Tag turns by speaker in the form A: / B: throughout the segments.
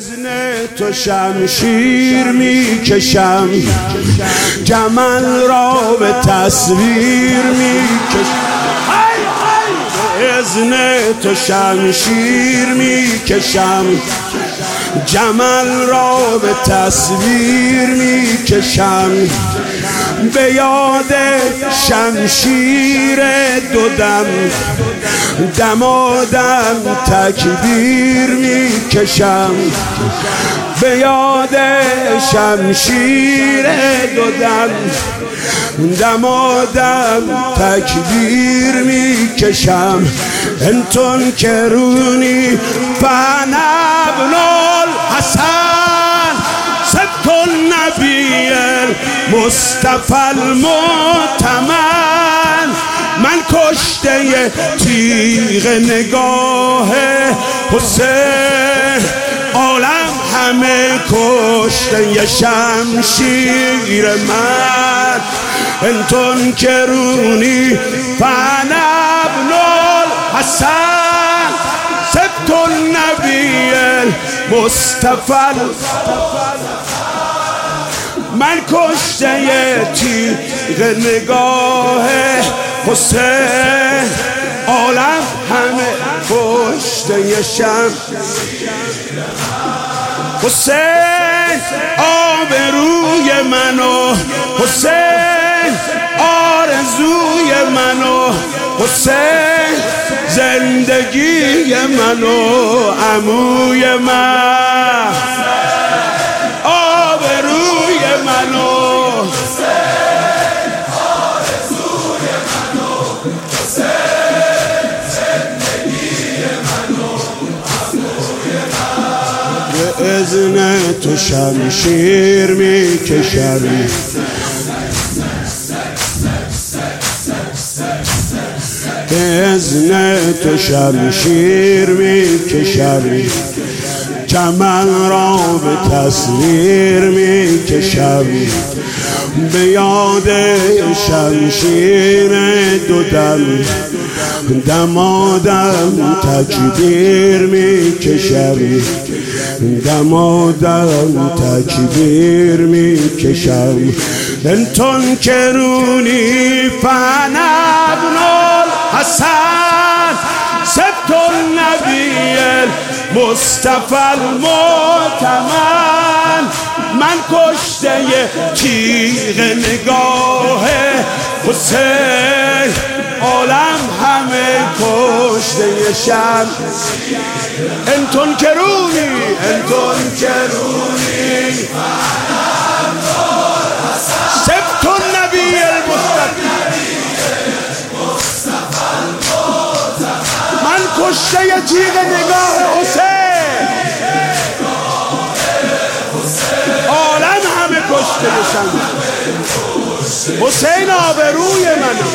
A: اذن تو شمشیر میکشم، جمل را به تصویر میکشم. اذن تو شمشیر میکشم، جمل را به تصویر میکشم. به یاد شمشیر دو دم، دمادم تکبیر میکشم. به یاد شمشیر دو دم، دمادم تکبیر میکشم. انتون کرونی فانا ابن الحسن، صدق النبی المصطفى المؤتمن. من کشته تیغ نگاه حسین، عالم همه کشته شمشیر من. انتون کرونی فانا ابن الحسن، صدق النبی المصطفى. من کشته تیغ نگاه حسین، عالم همه کشته شمشیر حسین. آبروی منو حسین، آرزوی منو حسین، زندگی منو عموی من. آبروی منو حسین، آرزوی منو حسین، زندگی منو عموی من. به اذن تو شمشیر میکشم، به اذن تو شمشیر میکشم، جمل را به تصویر میکشم. به یاد شمشیر دو دم، دمادم تکبیر میکشم. دمادم تکبیر میکشم. انتون کرونی فانا ابن الحسن، صدق النبی المصطفى المؤتمن. من کشته تیغ نگاه حسین، عالم همه کشته شمشیر. انتون کرونی، انتون کرونی صدق النبی المصطفى. من کشته تیغ نگاه حسین، عالم همه کشته شمشیر حسین. آبروی منو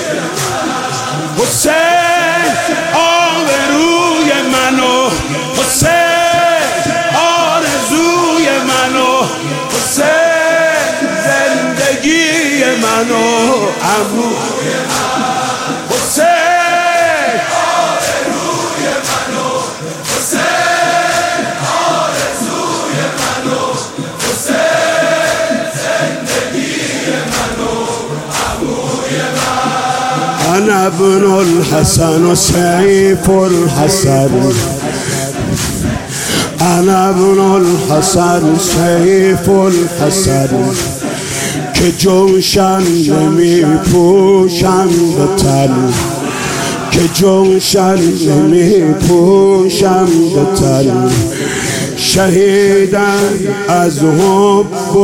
A: حسین، آبروی منو حسین، آرزوی منو حسین، زندگی منو عموی من. حسین، آبروی منو حسین، آرزوی منو حسین، زندگی منو عموی من. انا ابن الحسن و سیف الحسن، انا ابن الحسن سیف الحسن. که جوشن نمی پوشم به تن، که جوشن نمی پوشم به تن. شهیدم از حب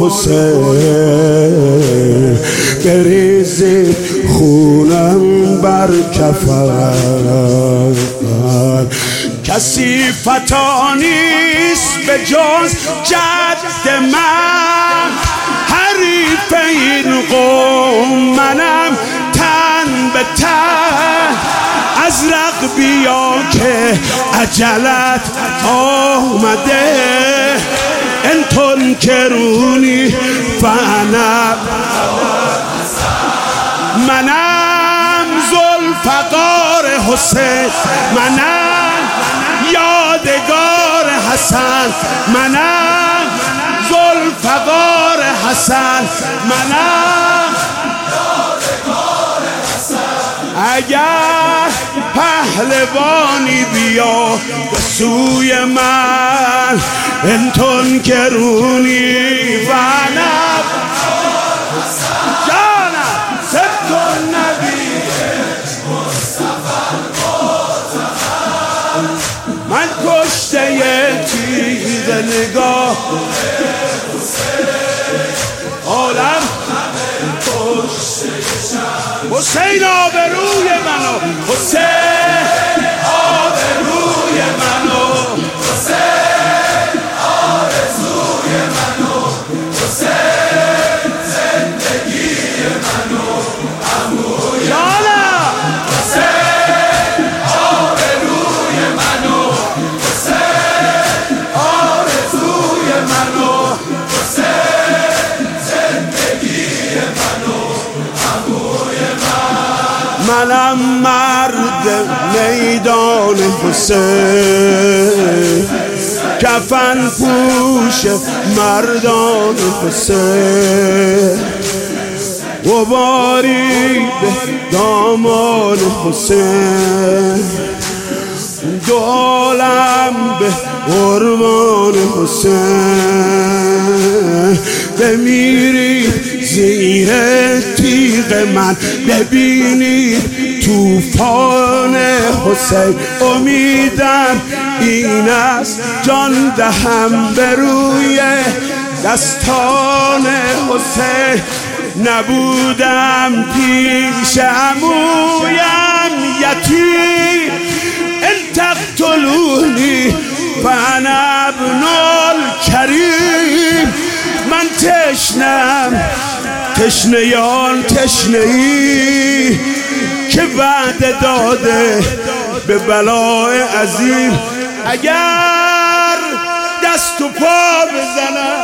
A: الحسین، بریزید خونم بر کفن. کسی فتا نیست به جز جد من، حریف این قوم منم تن به تن. ازرق بیا که عجلت آمده، انتون کرونی فانا. منم ذوالفقار حسین، منم یادگار حسن، حسن منم اگر پهلوانی بیا به سوی من انتون کرونی و نب جانم ستون نبی من کشته تیغ نگاه عالم حسین آبروی منو حسین آبروی منو حسین آرزوی منو حسین زندگی منو عموی جانم حسین آبروی منو حسین آرزوی منو حسین زندگی منو عموی منم مرد میدان حسین کفن پوش مردان حسین غباری به دامان حسین دو عالم به قربان حسین بمیرید زیر تیغ من ببینید توفان حسین امیدم این است جان دهم به روی دستان حسین نبودم پیش عمویم یتیم ان تقتلونی فانا ابن الکریم من تشنم تشنیان تشنه‌ای که وعده داده به بلای عظیم اگر دست و پا بزنم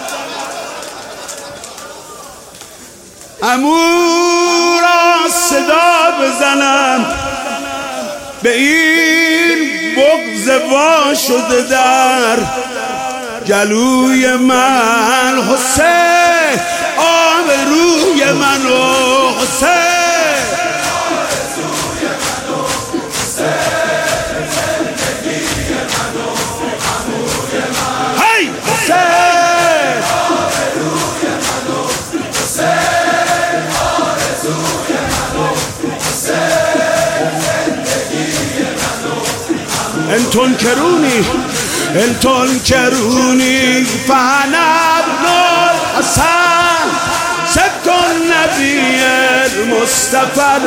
A: عمو را صدا بزنم به این بغض وا شده در گلوی من حسین آبروی منو حسین آرزوی منو حسین زندگی منو عموی من هی حسین آبروی منو حسین آرزوی منو حسین زندگی منو انتون کرونی انتون کرونی فانا ابن الحسن ستون نبی المصطفى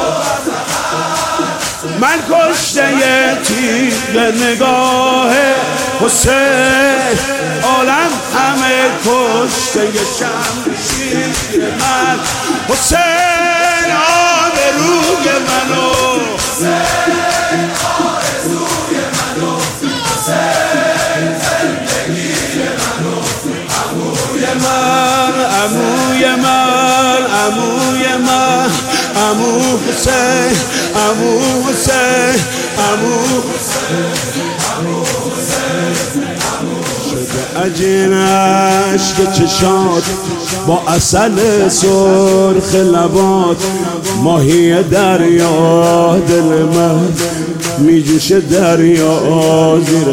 A: من کشته تیغ نگاه حسین عالم همه کشته شمشیر من حسین آبروی منو حسین آرزوی منو حسین زندگی منو عموی من عموی من عموی من عمو حسین عمو حسین عمو حسین عمو حسین شده عجینش که چشات با عسل سرخ لبات ماهی دریا دل من میجوشه دریا زیر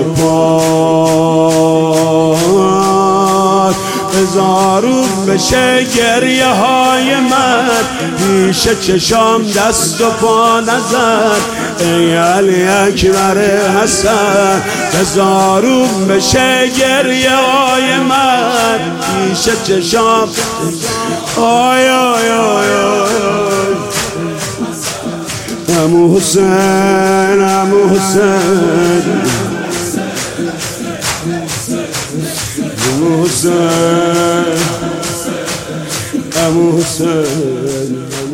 A: پات هزارو بشه گریه های من پیش چشام دست و پا نزن ای علی اکبر حسن هزارو بشه گریه های من پیش چشام آی آی آی آی عمو حسین عمو حسین عمو حسین عمو حسین